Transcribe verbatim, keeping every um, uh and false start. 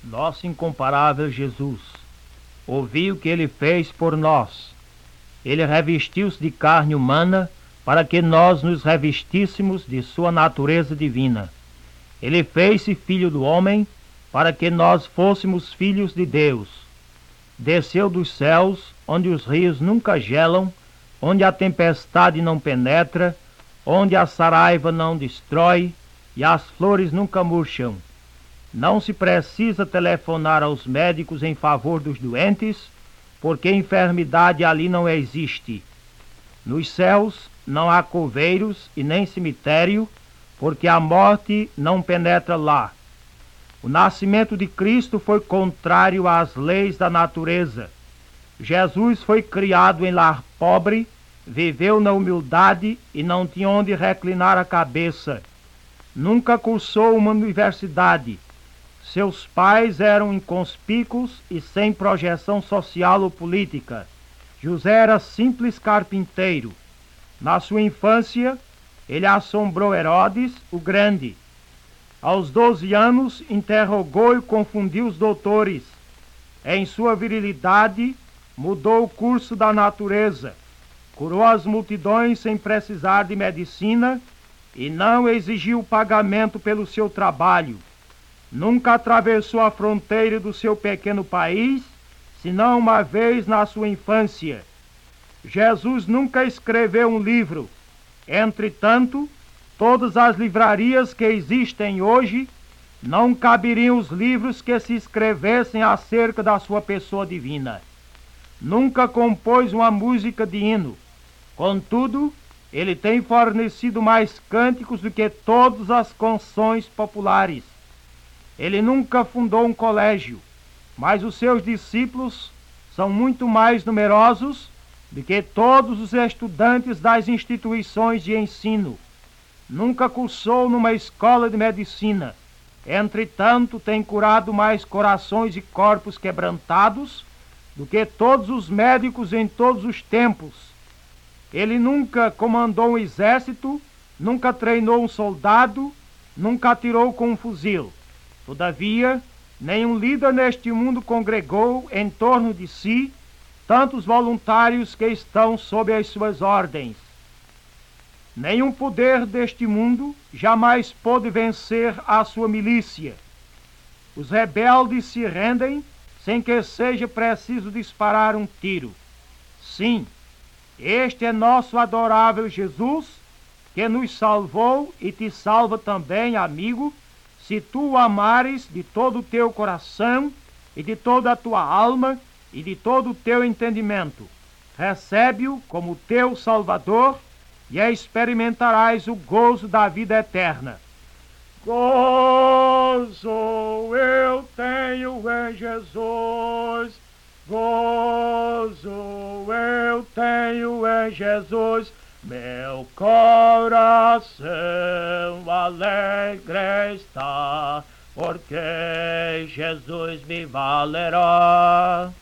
nosso incomparável Jesus. Ouvi o que ele fez por nós. Ele revestiu-se de carne humana para que nós nos revestíssemos de sua natureza divina. Ele fez-se filho do homem para que nós fôssemos filhos de Deus. Desceu dos céus, onde os rios nunca gelam, onde a tempestade não penetra, onde a saraiva não destrói e as flores nunca murcham. Não se precisa telefonar aos médicos em favor dos doentes, porque enfermidade ali não existe. Nos céus não há coveiros e nem cemitério, porque a morte não penetra lá. O nascimento de Cristo foi contrário às leis da natureza. Jesus foi criado em lar pobre, viveu na humildade e não tinha onde reclinar a cabeça. Nunca cursou uma universidade. Seus pais eram inconspícuos e sem projeção social ou política. José era simples carpinteiro. Na sua infância, ele assombrou Herodes, o Grande. Aos doze anos, interrogou e confundiu os doutores. Em sua virilidade, mudou o curso da natureza. Curou as multidões sem precisar de medicina e não exigiu pagamento pelo seu trabalho. Nunca atravessou a fronteira do seu pequeno país, senão uma vez na sua infância. Jesus nunca escreveu um livro. Entretanto, todas as livrarias que existem hoje não caberiam os livros que se escrevessem acerca da sua pessoa divina. Nunca compôs uma música de hino. Contudo, ele tem fornecido mais cânticos do que todas as canções populares. Ele nunca fundou um colégio, mas os seus discípulos são muito mais numerosos do que todos os estudantes das instituições de ensino. Nunca cursou numa escola de medicina. Entretanto, tem curado mais corações e corpos quebrantados do que todos os médicos em todos os tempos. Ele nunca comandou um exército, nunca treinou um soldado, nunca atirou com um fuzil. Todavia, nenhum líder neste mundo congregou em torno de si tantos voluntários que estão sob as suas ordens. Nenhum poder deste mundo jamais pôde vencer a sua milícia. Os rebeldes se rendem sem que seja preciso disparar um tiro. Sim, este é nosso adorável Jesus, que nos salvou e te salva também, amigo, se tu o amares de todo o teu coração e de toda a tua alma e de todo o teu entendimento. Recebe-o como teu Salvador e experimentarás o gozo da vida eterna. Gozo eu tenho em Jesus, gozo eu tenho em Jesus, meu coração alegre está, porque Jesus me valerá.